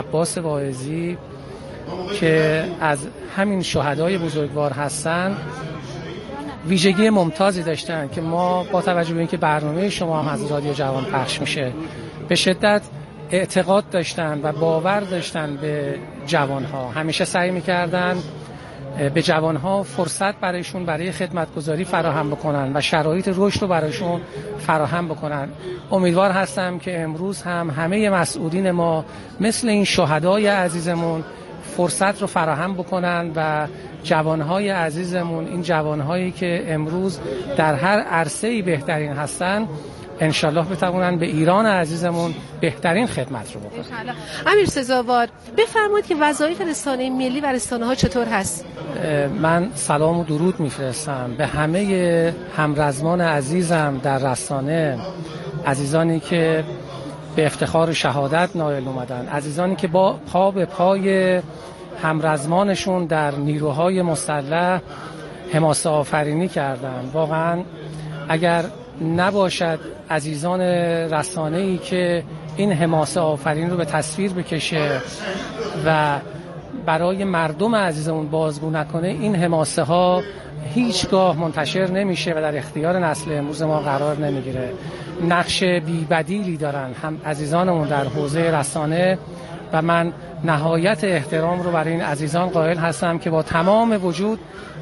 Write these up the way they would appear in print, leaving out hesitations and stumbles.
عباس واعظی که از همین شهدای بزرگوار هستن ویژگی ممتازی داشتن که ما با توجه به اینکه برنامه شما هم از رادیو جوان پخش میشه به شدت اعتقاد داشتن و باور داشتن به جوانها. همیشه سعی میکردن به جوانها فرصت برایشون برای خدمتگزاری فراهم بکنن و شرایط رشد رو برایشون فراهم بکنن. امیدوار هستم که امروز هم همه مسئولین ما مثل این شهدای عزیزمون فرصت رو فراهم بکنن و جوانهای عزیزمون، این جوانهایی که امروز در هر عرصه‌ای بهترین هستن، انشالله بتوانن به ایران عزیزمون بهترین خدمت رو بکنن. انشالله. امیر سزاوار، بفرمایید که وظایف رسانه ملی و رسانه‌ها چطور هست؟ من سلام و درود میفرستم به همه همرزمان عزیزم در رسانه، عزیزانی که به افتخار شهادت نائل اومدن، عزیزانی که با پا به پای همرزمانشون در نیروهای مسلح حماسه آفرینی کردن. واقعا اگر نباشد عزیزان رسانه‌ای که این حماسه آفرین رو به تصویر بکشه و برای مردم عزیزمون بازگو نکنه، این حماسه ها هیچگاه منتشر نمیشه و در اختیار نسل امروز ما قرار نمیگیره. نقش بی‌بدیلی دارن هم عزیزانمون در حوزه رسانه و من نهایت احترام رو برای این عزیزان قائل هستم که با تمام وجود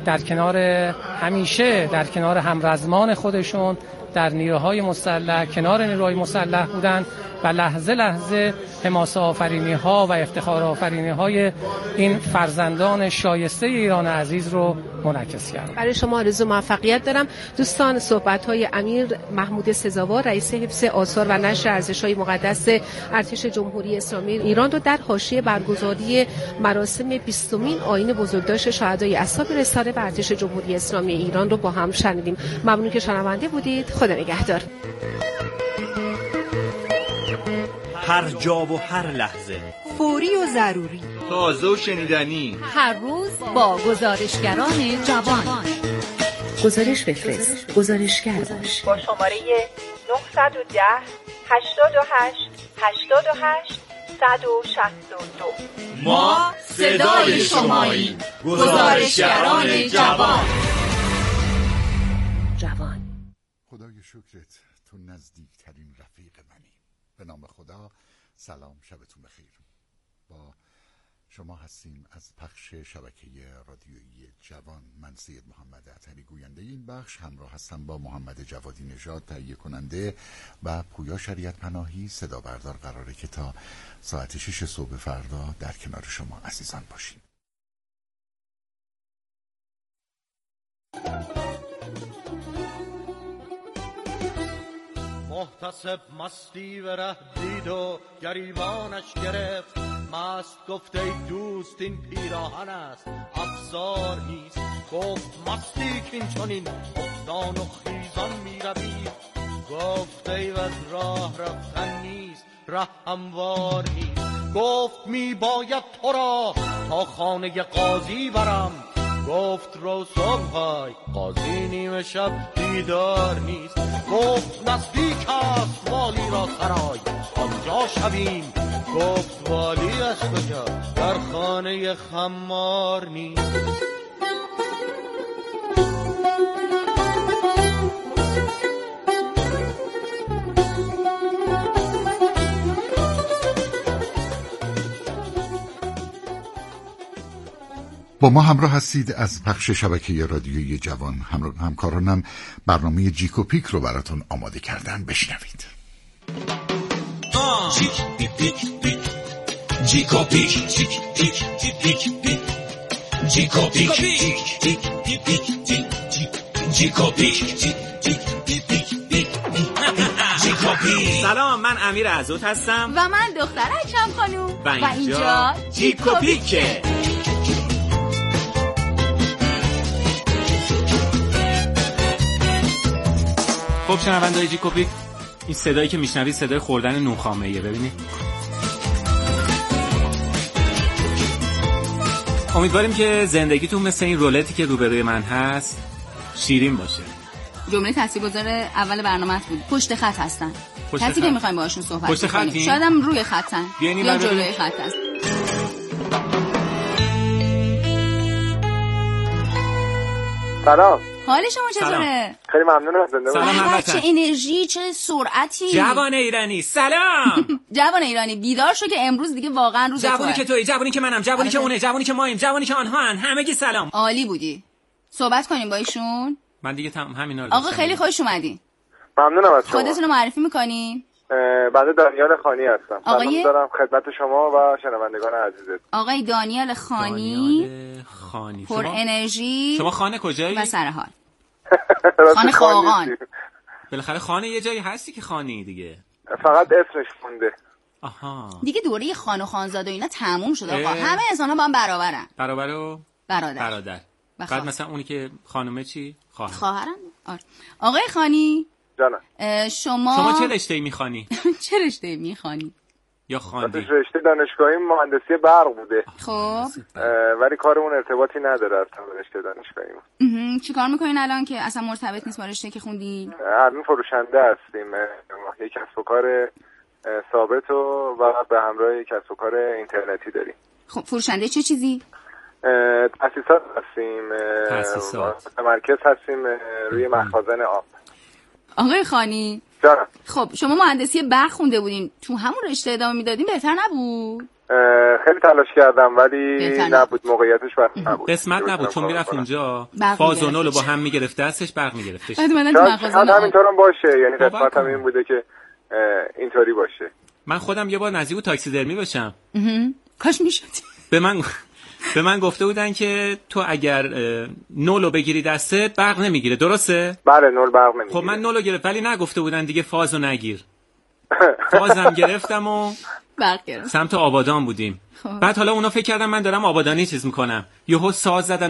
همیشه در کنار همرزمان خودشون در نیروهای مسلح، کنار نیروهای مسلح بودن و لحظه لحظه حماسه آفرینی ها و افتخار آفرینی های این فرزندان شایسته ایران عزیز رو منعکس کرد. برای شما آرزو موفقیت دارم. دوستان، صحبت های امیر محمود سزاوار، رئیس حفظ آثار و نشر ارزش‌های مقدس ارتش جمهوری اسلامی ایران رو در حاشیه برگزاری مراسم 20مین آیین بزرگداشت شهدای اصحاب رساله و ارتش جمهوری اسلامی ایران رو با هم شنیدیم. ممنون که شنونده بودید. خدا نگهدار. هر جا و هر لحظه، فوری و ضروری، تازه و شنیدنی، هر روز با گزارشگران جوان. گزارش بفرست، گزارشگر باش. با شماره 910 88 88 162. ما صدای شماییم. گزارشگران جوان. خدای شکرت، تو نزدیکترین رفیق منی. به نام خدا. سلام، شبتون بخیر. با شما هستیم از پخش شبکه رادیویی جوان. من سید محمد عطری گوینده این بخش، همراه هستم با محمد جوادی نژاد تهیه کننده و پویا شریعت پناهی صدا بردار. قراره که تا ساعت 6 صبح فردا در کنار شما عزیزان باشیم. محتسب مستی و ره دید و گریبانش گرفت، مست گفت ای دوست این پیراهن است افزار نیست. گفت مستی کین چنین افتان و خیزان می روی، گفت ای و راه رفتن نیست ره هموار نیست. گفت می باید تو را تا خانه قاضی برم، گفت رو صبحای قاضی نیمه شب دیدار نیست. گفت نزدیک است والی را سرای آنجا شویم، گفت والی از کجا در خانه خمار نیست. با ما همراه هستید از پخش شبکه رادیویی جوان. همکارانم برنامه جیک و پیک رو براتون آماده کردن، بشنوید. جیک پیک پیک، جیک و پیک، جیک پیک پیک پیک، جیک و پیک، جیک پیک پیک، جیک و پیک، جیک پیک پیک. سلام، من امیر عزوت هستم و من دختر اکرم خانوم و اینجا جیک و پیکه. خب شنونده‌های جیک و پیک، این صدایی که میشنوید صدای خوردن نونخامه‌ایه. ببینید، امیدواریم که زندگیتون مثل این رولتی که روبروی من هست شیرین باشه. جمله تاثیرگذار اول برنامه بود پشت خط هستن. کسی که می‌خوایم باهاشون صحبت کنیم. شاید هم روی خطن یا جلوی خط هست. سلام. حال شما چطوره؟ خیلی ممنونم. زنده باشید. چه انرژی، چه سرعتی. جوان ایرانی سلام. جوان ایرانی بیدار شو که امروز دیگه واقعا روز جوانی که تویی، جوانی که منم، جوانی که اونه، جوانی که ماییم، جوانی که آنهان، همگی سلام. عالی بودی. صحبت کنیم با ایشون. من دیگه همینا رو آقا خیلی خوش اومدین. ممنونم از شما. خودتون رو معرفی می‌کنین؟ بنده دانیال خانی هستم. سلام دارم خدمت شما و شنوندگان عزیزت. آقای دانیال خانی. پر انرژی. شما خانه کجایی؟ و سرحال. خانه خاقان. بالاخره خانه یه جایی هستی که خانی دیگه. فقط اسمش مونده. آها. دیگه دوره خان و خانزاده و اینا تموم شد آقا. همه انسان‌ها با هم برابرن. برابر و برادر. بعد مثلا اونی که خانومه چی؟ خواهرن. آقای خانی. جانم. شما چه رشته‌ای میخوانی؟ چه رشته‌ای میخوانی؟ یا خواندی؟ رشته دانشگاهی مهندسی برق بوده. خب. ولی کارمون ارتباطی نداره اصلا با رشته دانشگاهی. چی کار میکنین الان که اصلا مرتبط نیست با رشته که خوندی؟ الان فروشنده هستیم. یک کسب و کار ثابت و به همراه کسب و کار اینترنتی داریم. خب فروشنده چه چیزی؟ تاسیسات هستیم. مرکز هستیم روی مخازن آب. آقای خانی جانم. خب شما مهندسی برق خونده بودین، تو همون رشته ادامه میدادین بهتر نبود؟ خیلی تلاش کردم ولی نبود، موقعیتش برق نبود، قسمت نبود، چون میرفت اونجا فاز و نول با هم میگرفت دستش، برق میگرفتش. شاید همینطورم باشه، یعنی قسمتم این بوده که اینطوری باشه. من خودم یه بار نزدیک تاکسیدرمی باشم. کاش میشد. به من گفته بودن که تو اگر نولو بگیری دستت برق نمیگیره، درسته؟ بله نول برق نمیگیره. خب من نولو گرفت ولی نگفته بودن دیگه فازو نگیر. فازم گرفتم و برق گرفت. سمت آبادان بودیم. بعد حالا اونا فکر کردن من دارم آبادانی چیز میکنم، یهو ساز زدن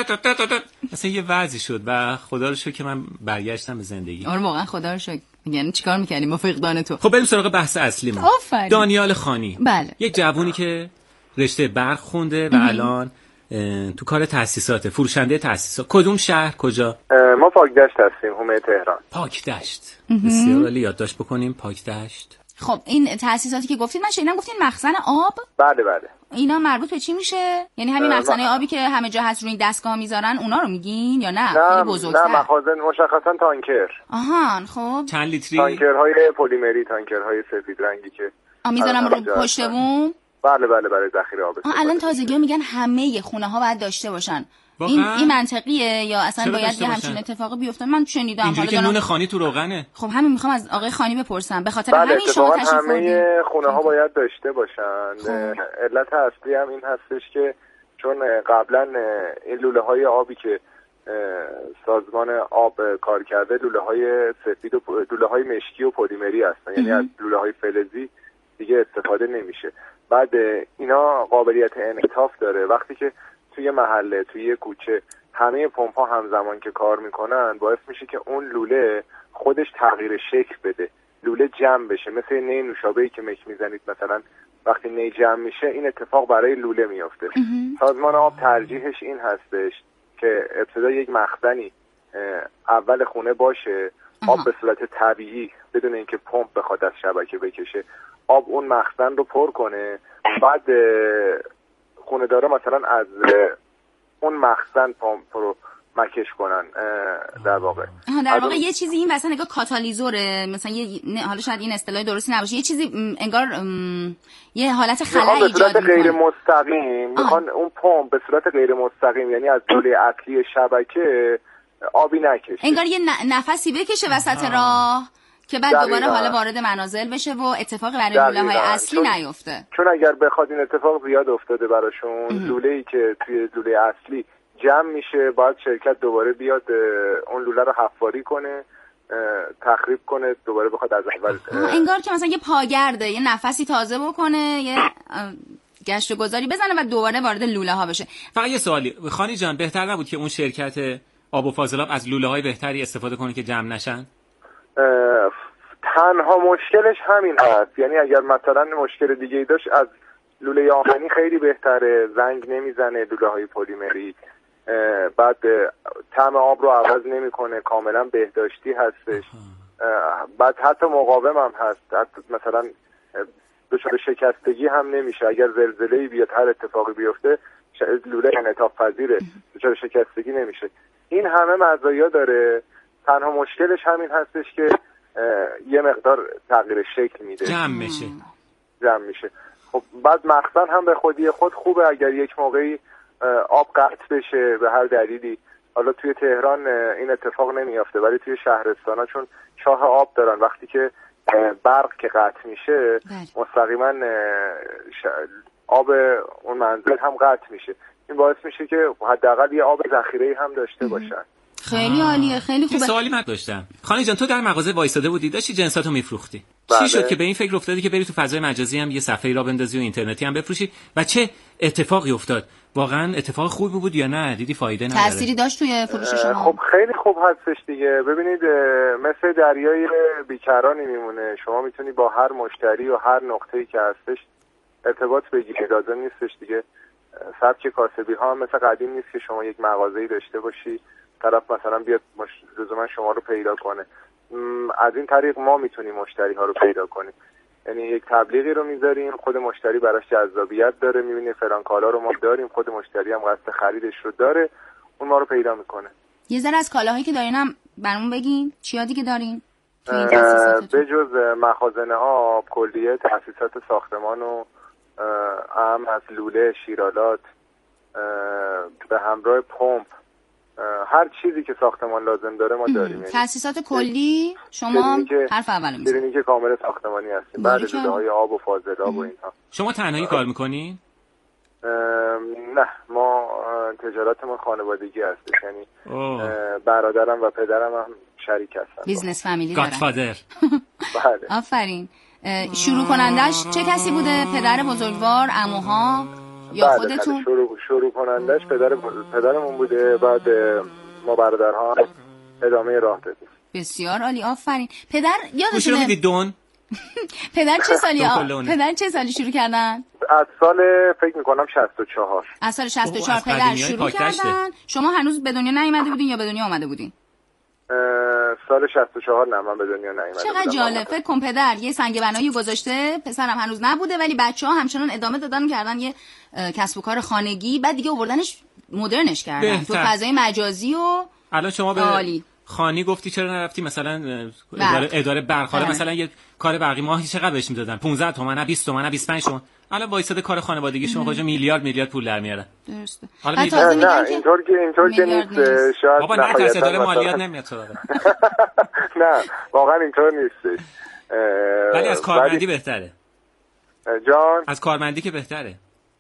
اصلا یه وضعی شد و خدا رو شکر که من برگشتم به زندگی. آره واقعا خدا رو شکر. یعنی چیکار می‌کردیم با فقدان تو؟ خب بریم سراغ بحث اصلی ما. دانیال خانی. بله. یک جوونی که رشته برق خونده و الان تو کار تاسیسات، فروشنده تاسیسات. کدوم شهر کجا؟ ما پاکدشت هستیم، حومه تهران. پاکدشت. بسیار عالی، یادداشت بکنیم پاکدشت. خب این تاسیساتی که گفتید، من شنیدم گفتین مخزن آب؟ بله بله. اینا مربوط به چی میشه؟ یعنی همین مخزن آبی که همه جا هست روی این دستگاه میذارن اونا رو میگین یا نه؟ خیلی بزرگتر. نه مخازن مشخصا تانکر. آها خب. چند لیتری؟ تانکرهای پلیمری، تانکرهای سفید رنگی که میذارم رو پشت بوم. بله برای ذخیره آب. الان تازگی‌ها میگن همه خونه‌ها باید داشته باشن. این منطقیه یا اصلا باید یه همچین اتفاقی بیفته؟ من شنیدم. اینجوری که نون خانی تو روغنه. خب همین میخوام از آقای خانی بپرسم، به خاطر همین شما تشریف آوردین؟ همه خونه‌ها باید داشته باشن. علت اصلی هم این هستش که چون قبلا این لوله‌های آبی که سازمان آب کار کرده لوله‌های سفید و لوله‌های مشکی و پلیمری هستن، یعنی از لوله‌های فلزی دیگه استفاده نمیشه. بعد اینا قابلیت انعطاف داره. وقتی که توی محله، توی کوچه همه پمپ‌ها همزمان که کار میکنن باعث میشه که اون لوله خودش تغییر شکل بده، لوله جمع بشه. مثل نی نوشابه‌ای که مک میزنید مثلا وقتی نی جمع میشه این اتفاق برای لوله میفته. سازمان آب ترجیحش این هستش که ابتدا یک مخزنی اول خونه باشه، آب به صورت طبیعی بدون اینکه پمپ بخواد از شبکه بکشه، آب اون مخزن رو پر کنه. بعد خونه داره مثلا از اون مخزن پمپ رو مکش کنن. در واقع یه چیزی این مثلا نگاه کاتالیزوره، مثلا حالا شاید این اصطلاح درستی نباشه، یه چیزی انگار یه حالت خلا ایجاد میکنه. غیر مستقیم میخوان اون پمپ به صورت غیر مستقیم، یعنی از لوله اصلی شبکه آبی نکشه، انگار یه نفسی بکشه وسط راه که بعد دوباره حالا وارد منازل بشه و اتفاقی برای لوله‌های اصلی نیفته. چون اگر بخواد این اتفاق زیاد افتاده براشون، لوله‌ای که توی لوله اصلی جمع میشه باید شرکت دوباره بیاد اون لوله رو حفاری کنه، تخریب کنه، دوباره بخواد از اول انگار که مثلا یه پاگرده یه نفسی تازه بکنه، یه گشت و گذاری بزنه و دوباره وارد لوله‌ها بشه. فقط یه سوالی خانی جان، بهتر نبود که اون شرکت آب و فاضلاب از لوله‌های بهتری استفاده کنه که جمع نشن؟ تنها مشکلش همین هست. یعنی اگر مثلا مشکل دیگه ای داشت، از لوله آهنی خیلی بهتره، زنگ نمیزنه لوله‌های پلیمری، بعد طعم آب رو عوض نمیکنه، کاملا بهداشتی هستش. بعد حتی مقاوم هم هست، حتی مثلا دچار شکستگی هم نمیشه. اگر زلزله‌ای بیاد، هر اتفاقی بیفته، لوله انعطاف پذیره، دچار شکستگی نمیشه. این همه مزایا داره. تنها مشکلش همین هستش که یه مقدار تغییر شکل میده، جمع میشه. خب بعد مخزن هم به خودی خود خوبه. اگر یک موقعی آب قطع بشه به هر دلیلی، حالا توی تهران این اتفاق نمیافته ولی توی شهرستانا چون چاه آب دارن، وقتی که برق که قطع میشه مستقیما آب اون منزل هم قطع میشه. این باعث میشه که حداقل یه آب ذخیره‌ای هم داشته باشن. خیلی عالیه، خیلی خوبه. یه سوالی من داشتم. خانه جان، تو در مغازه وایساده بودی، داشتی جنساتو میفروختی. بله. چی شد که به این فکر افتادی که بری تو فضای مجازی هم یه صفحه‌ای را بندازی و اینترنتی هم بفروشی و چه اتفاقی افتاد؟ واقعا اتفاق خوبی بود یا نه؟ دیدی فایده نداره؟ تأثیری داشت توی فروش شما؟ خب خیلی خوب هستش دیگه. ببینید مثل دریای بیکرانی میمونه. شما میتونی با هر مشتری و هر نقطه‌ای که هستش ارتباط بگیری. لازم نیستش دیگه سبک کاسبی ها مثل قدیم نیست که شما یک مغازه‌ای داشته باشی، طرف مثلا بیاد لزوما شما رو پیدا کنه. از این طریق ما میتونیم مشتری ها رو پیدا کنیم. یعنی یک تبلیغی رو میذاریم، خود مشتری براش جذابیت داره، میبینه فلان کالا رو ما داریم، خود مشتری هم قصد خریدش رو داره، اون ما رو پیدا میکنه. یه ذره از کالاهایی که دارین هم برامون بگین. چیا دیگه دارین؟ به جز مخازن آب، کلیه تأسیسات ساختمان و اهم از لوله، شیرالات به همراه پمپ، هر چیزی که ساختمان لازم داره ما داریم. تأسیسات کلی شما حرف اول میزنید. شیرینی که کامل ساختمانی هستیم. بعد لوله‌های آب و فاضلاب و اینها. شما تنهایی کار میکنین؟ نه، ما تجارتمون خانوادگی هستش. یعنی برادرم و پدرم هم شریک هستن. بیزنس فامیلی دارن. گادفادر. بله. آفرین. شروع کنندش چه کسی بوده؟ پدر بزرگوار، عموها یا خودتون؟ شروع کنندش پدرمون بوده. بعد ما برادرها ادامه راه دادیم. بسیار عالی، آفرین. پدر یادتونه میدید دون؟ پدر چه سالی شروع کردن؟ از سال فکر میکنم 64. از سال 64 پدر شروع کردن. شما هنوز به دنیا نیومده بودین یا به دنیا آمده بودین؟ سال 64 نه، من به دنیا نیومده بودم. چقدر جالب. فکر کن پدر یه سنگ بنایی گذاشته، پسرم هنوز نبوده ولی بچه‌ها همچنان ادامه دادن کردن یه کسب و کار خانگی، بعد دیگه آوردنش مدرنش کردن تو فضای مجازی. و الان شما به خانی گفتی چرا نرفتی مثلا اداره برق؟ مثلا یه کار برقی ماهی چقدر بهش میدادن؟ 15 تومن، 20 تومن، 25 تومن. الان وایساده کار خانوادگی شما کجا میلیارد پول در میاره. درسته. حالا نه اینطور که نیست. شاید بابا نه تاکس اداره مالیات نمیاد تو داره. نه واقعا اینطور نیستش. ولی از کارمندی بهتره. جان از کارمندی که بهتره.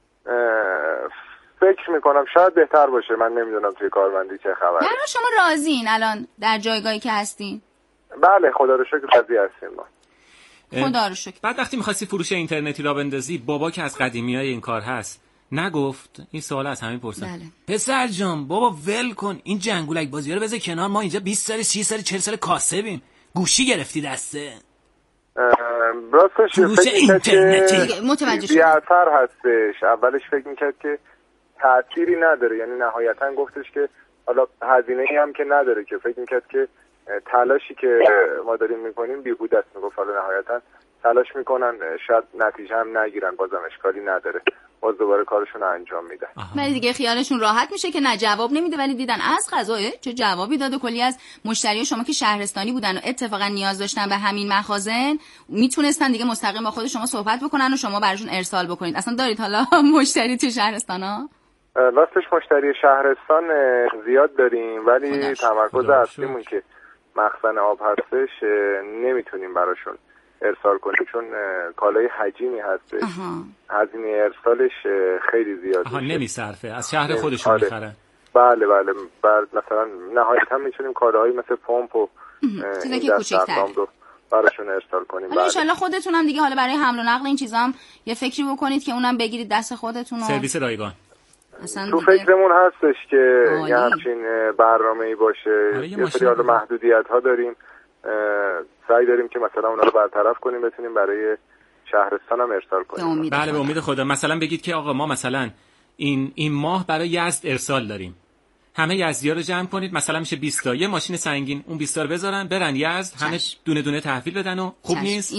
فکر میکنم شاید بهتر باشه. من نمیدونم توی کارمندی چه خبره. یعنی شما راضین الان در جایگاهی که هستین؟ بله خدا رو شکر راضی هستیم ما. خدا رو شکر. بعد وقتی می‌خواستی فروش اینترنتی را بندازی، بابا که از قدیمیای این کار هست نگفت؟ این سوال از همین پرسن. بله. پسر جان بابا ول کن این جنگولک بازی‌ها رو بذار کنار، ما اینجا 20 سال 30 سال 40 سال کاسبیم. گوشی گرفتی دسته. راستش فروش اینترنتی متوجه شدم. بی‌اثر هستش. اولش فکر می‌کرد که تأثیری نداره، یعنی نهایتاً گفتش که حالا هزینه‌ای هم که نداره، که فکر می‌کرد که تلاشی که ما داریم میکنیم بیهوده است. میگفت حالا نهایتا تلاش میکنن شاید نتیجه هم نگیرن، بازم اشکالی نداره، باز دوباره کارشون رو انجام میدن. ولی دیگه خیالشون راحت میشه که نه جواب نمیده، ولی دیدن از قضا چه جوابی داد. و کلی از مشتری شما که شهرستانی بودن و اتفاقا نیاز داشتن به همین مخازن میتونستن دیگه مستقیم با خود شما صحبت بکنن و شما براشون ارسال بکنید. اصلا دارید حالا مشتری تو شهرستانا؟ راستش مشتری شهرستان زیاد داریم ولی تمرکز اصلیمون که مخزن آب هستش نمیتونیم براشون ارسال کنیم چون کالای حجیمی هستش. هزینه ارسالش خیلی زیاد میشه. نمیصرفه، از شهر خودشون میخرن. بله مثلا نهایتا میتونیم کالاهایی مثل پمپ و چیزایی که کوچیک‌تر رو براشون ارسال کنیم. ان شاءالله خودتون هم دیگه حالا برای حمل و نقل این چیزا هم یه فکری بکنید که اونم بگیرید دست خودتون. سرویس رایگان تو فکرمون هستش که یه همچین برنامه‌ای باشه. یه سری حالا محدودیت‌ها داریم، سعی داریم که مثلا اونا رو برطرف کنیم بتونیم برای شهرستان هم ارسال کنیم. بله به امید خدا. مثلا بگید که آقا ما مثلا این ماه برای یزد ارسال داریم، همه یزدی‌ها رو جمع کنید، مثلا میشه 20 تا، یه ماشین سنگین اون 20 تا رو بذارن برن یزد، همه دونه دونه تحویل بدن و خوب نیست؟ این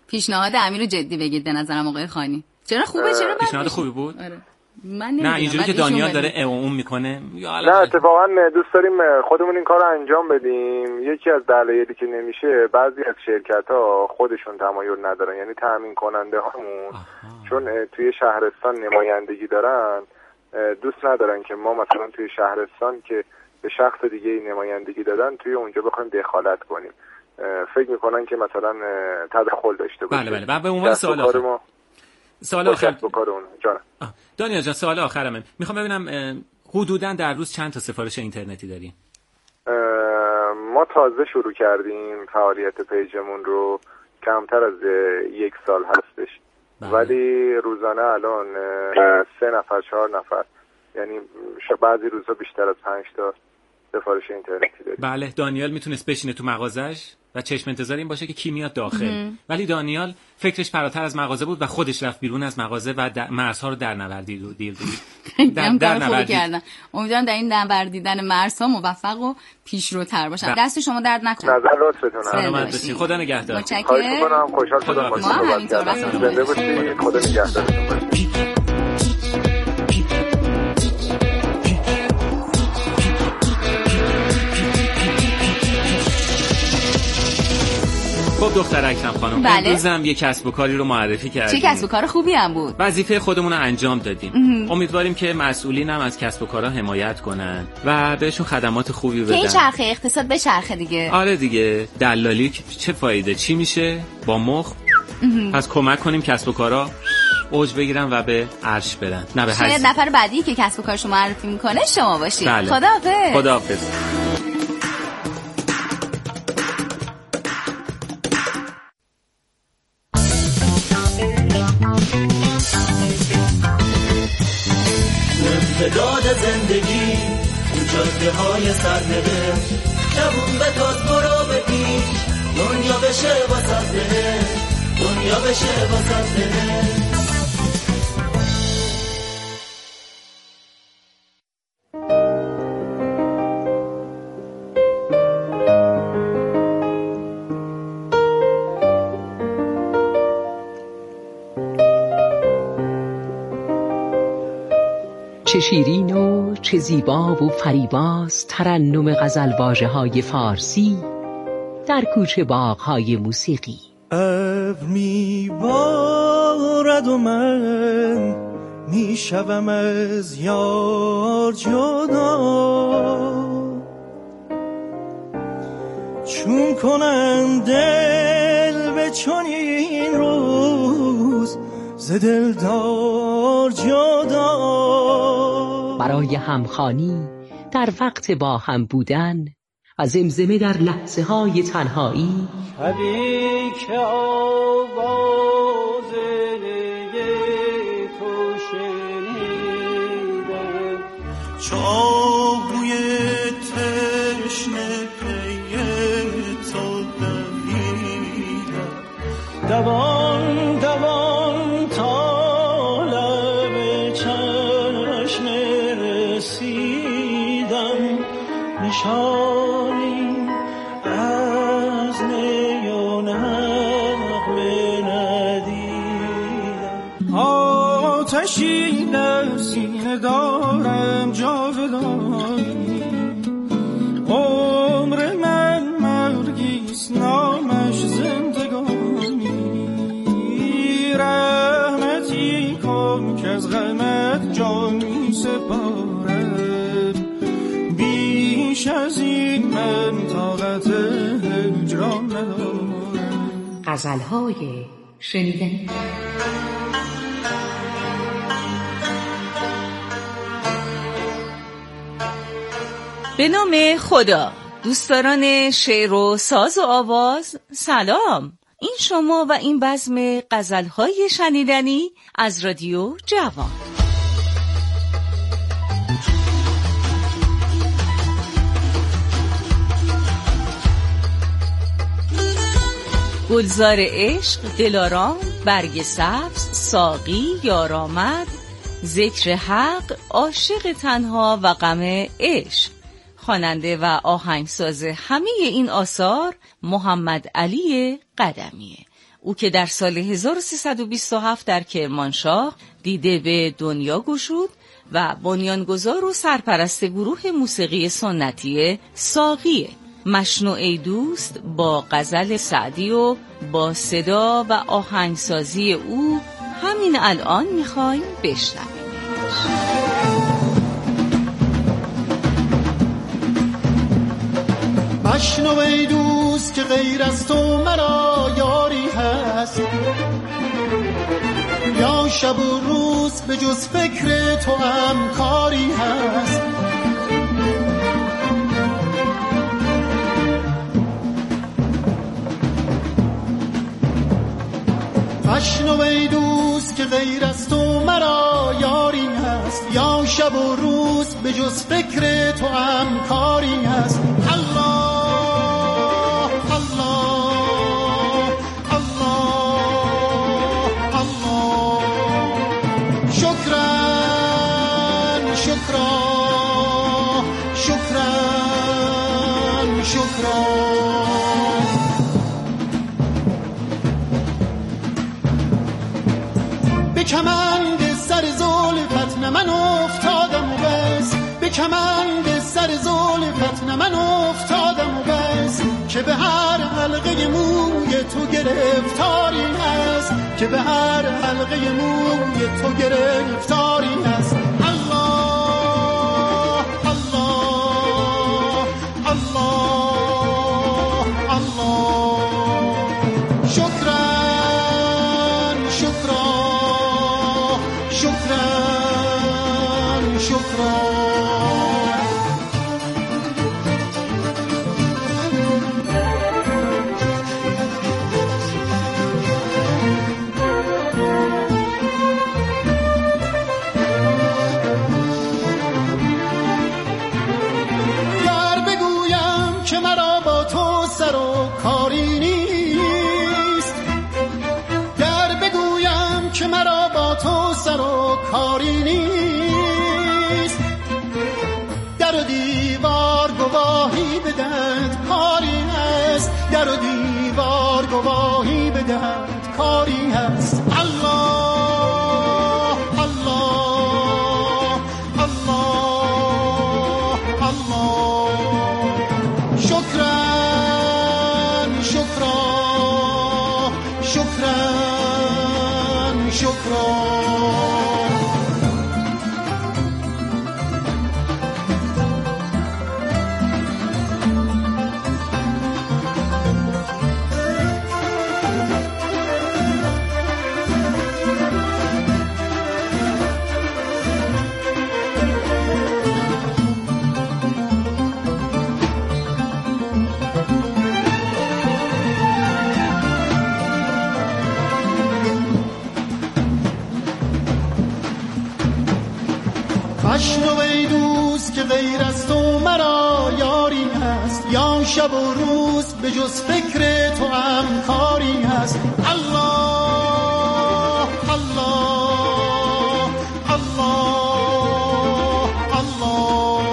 پیشنهاد امیر رو جدی بگید به نظرم آقای خانی. چرا خوبه چرا بده؟ پیشنهاد خوبی بود. آره. نه اینجوری که دانیال داره اون میکنه نه اتفاقا دوست داریم خودمون این کار رو انجام بدیم. یکی از دلایلی که نمیشه بعضی از شرکت‌ها خودشون تمایل ندارن، یعنی تامین کننده هامون چون توی شهرستان نمایندگی دارن دوست ندارن که ما مثلا توی شهرستان که به شخص دیگه نمایندگی دادن توی اونجا بخوایم دخالت کنیم. فکر میکنن که مثلا تدخل داشته باشه. بله بعد به عنوان سوال آخر دانیال جان سوال آخرمه. میخوام ببینم حدوداً در روز چند تا سفارش اینترنتی دارین؟ ما تازه شروع کردیم فعالیت پیجمون رو، کمتر از 1 سال هستش. ولی روزانه الان 3 نفر 4 نفر، یعنی بعضی روزها بیشتر از 5 تا سفارش اینترنتی داریم. بله دانیال میتونست بشینه تو مغازش و چشم انتظار این باشه که کی میاد داخل. ولی دانیال فکرش فراتر از مغازه بود و خودش رفت بیرون از مغازه و مرزها رو در نوردید و دیر در نوردید. امیدوارم در این نوردیدن مرزها موفق و پیشروتر باشن. دست شما درد نکنه. نظر لطفتون. سلامت باشید. خدا نگهدار. خواهش می‌کنم. خوشحال شدم با شما صحبت کردم. زنده باشید. خدا نگهدارتون باشه. خب دختر اکرم خانم، بله. امروزم یه کسب و کاری رو معرفی کردیم. چه کسب و کار خوبی هم بود. وظیفه خودمون رو انجام دادیم. امیدواریم که مسئولین هم از کسب و کارها حمایت کنن و بهشون خدمات خوبی بدن. که این چرخه اقتصاد به چرخه دیگه. آره دیگه، دلالی چه فایده؟ چی میشه؟ با مخ. پس کمک کنیم کسب و کارها اوج بگیرن و به عرش برن. نه به شاید نفر بعدی که کسب و کارشو معرفی میکنه شما باشید. بله. خداحافظ. خداحافظ. داد زندگی تو جاده های سرنوشت، جوون به تاز برو بپیش، دنیا بشه واسه بهشت، دنیا بشه واسه بهشت. چه شیرین و چه زیبا و فریباست ترنم غزلواژه‌های فارسی در کوچه باغ‌های موسیقی. ابر می‌بارد و من میشوم از یار جدا، چون کنم دل به چنین روز ز دلدار جدا. برای همخوانی در وقت با هم بودن و زمزمه در لحظه های تنهایی، شبی که آواز تو شنیدم، چاقوی تشنه پی تو دویدم، دوان دوان تا لب چشم رسیدم، نشانی از نی و نغمه ندیدم. آتشی در سینه دارم جاودانی، عمر من مرگیست نامش زندگانی، رحمتی کن که از غمت جان می سپارم، بیش از این من طاقت هجران ندارم. غزل‌های شنیدنی. به نام خدا. دوستداران شعر و ساز و آواز سلام. این شما و این بزم غزل‌های شنیدنی از رادیو جوان. گلزار عشق، دلارام، برگ سبز، ساقی، یارآمد، ذکر حق، عاشق تنها و غم عشق. خواننده و آهنگساز همه این آثار محمد علی قدمیه. او که در سال 1327 در کرمانشاه دیده به دنیا گشود و بنیانگذار و سرپرست گروه موسیقی سنتی ساقیه. مشنو ای دوست با غزل سعدی و با صدا و آهنگسازی او همین الان میخوایم بشنویمش. مشنو ای دوست که غیر از تو مرا یاری هست، یا شب و روز به جز فکر تو هم کاری هست. مشنو ای دوست که غیر از تو مرا یاری هست، یا شب و روز به جز فکر تو هم کاری هست. الله به کمند سر زلفت نه من افتادم و بس، به کمند سر زلفت نه من افتادم و بس، که به هر حلقه موی تو گرفتاری هست، که به هر حلقه موی تو گرفتاری هست. کاری نیست در و دیوار گواهی بدهد کاری هست، در و دیوار گواهی بدهد کاری هست. الله الله الله الله شکران شکران شکران شکران. مشنو ای دوست که غیر از تو مرا یاری هست، یا شب و روز به جز فکر تو هم کاری هست. الله الله الله الله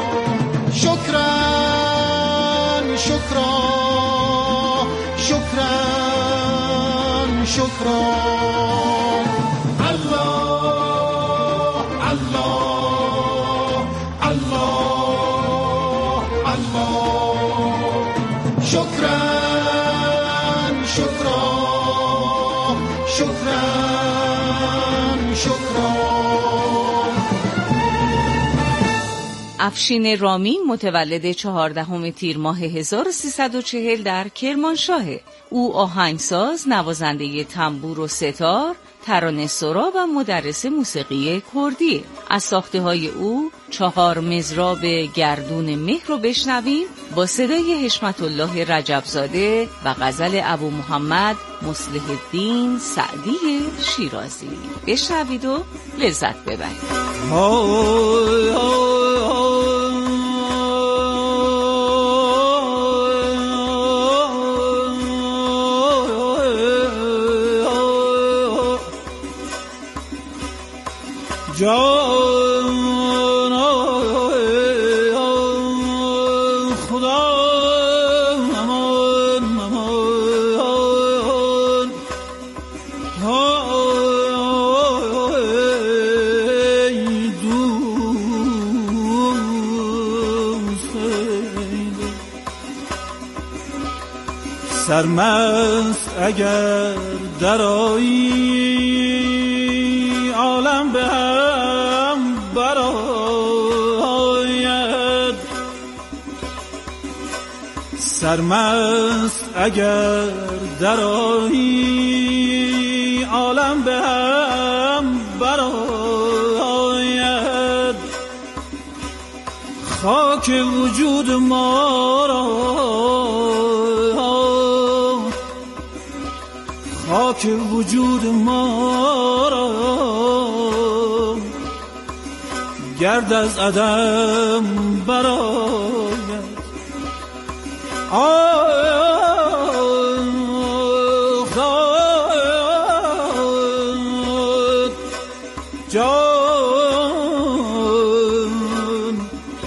شکران شکران شکران شکران. الله الله شکران شکران شکران شکران. افشین رامی متولد 14 تیر ماه 1340 در کرمانشاه. او آهنگساز، نوازنده تنبور و ستار، ترانه‌سرا و مدرس موسیقی کردی. از ساخته‌های او 4 مضراب گردون مهر رو بشنویم با صدای حشمت الله رجبزاده و غزل ابو محمد مصلح الدین سعدی شیرازی. بشنوید و لذت ببرید. خدا امان امان سرمست اگر درایی عالم به هم برآید، سرمست اگر درایی عالم به هم برآید، خاک وجود ما را، خاک وجود ما را گرد از عدم برآید. جان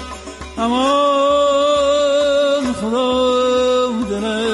امان خدا دلم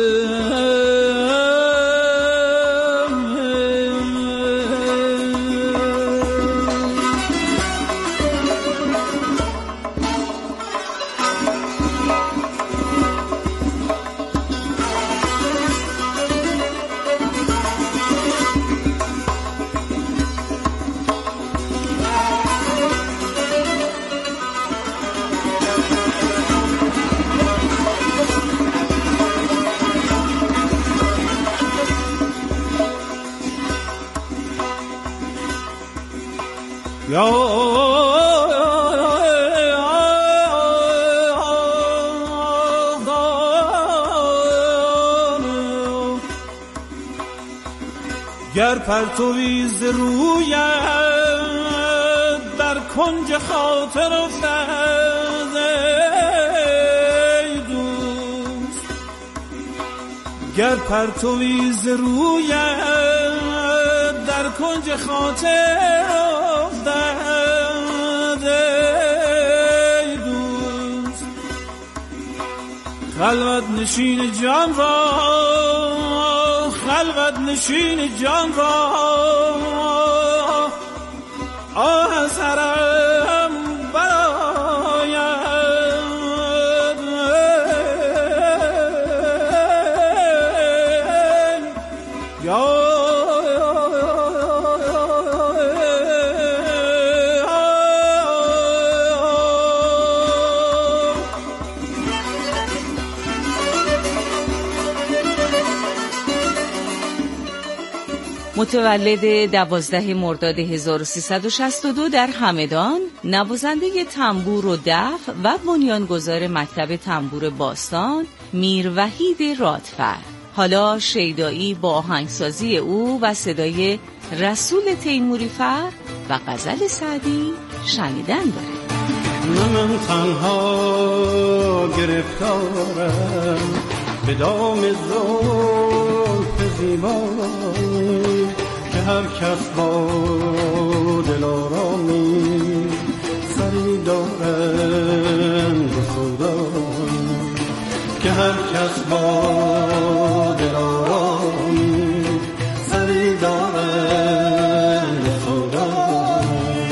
گر پرتوی ز رویت در کنج خاطر افتد ای دوست، گر پرتوی ز رویت در کنج خاطر افتد ای دوست، خلوت نشین جان را، خلوت نشین جان را آه از حرم برآید. متولد 12 مرداد 1362 در همدان، نوازنده تنبور و دف و بنیانگذار مکتب تنبور باستان میر وحید رادفر. حالا شیدایی با آهنگسازی او و صدای رسول تیموری فر و غزل سعدی شنیدن داره. من تنها گرفتارم به دام زلف زیبایی که هر کس با دلارامی سری دارند و سودایی، که هر کس با دلارامی سری دارند و سودایی.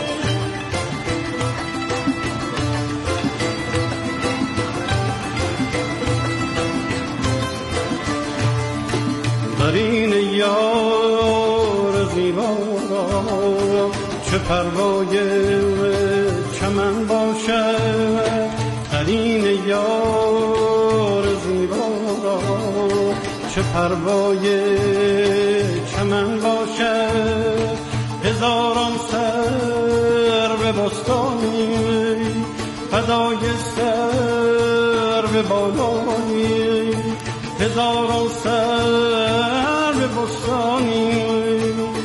قرین یار زیبا را چه پروای چمن باشد، قرین یار زیبا را چه پروای چمن باشد، هزاران سر به بستانی فدای سر به بالانی، هزاران سر به بستانی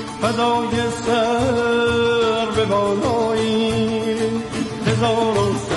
فدای سر به بالایی، هزاران سر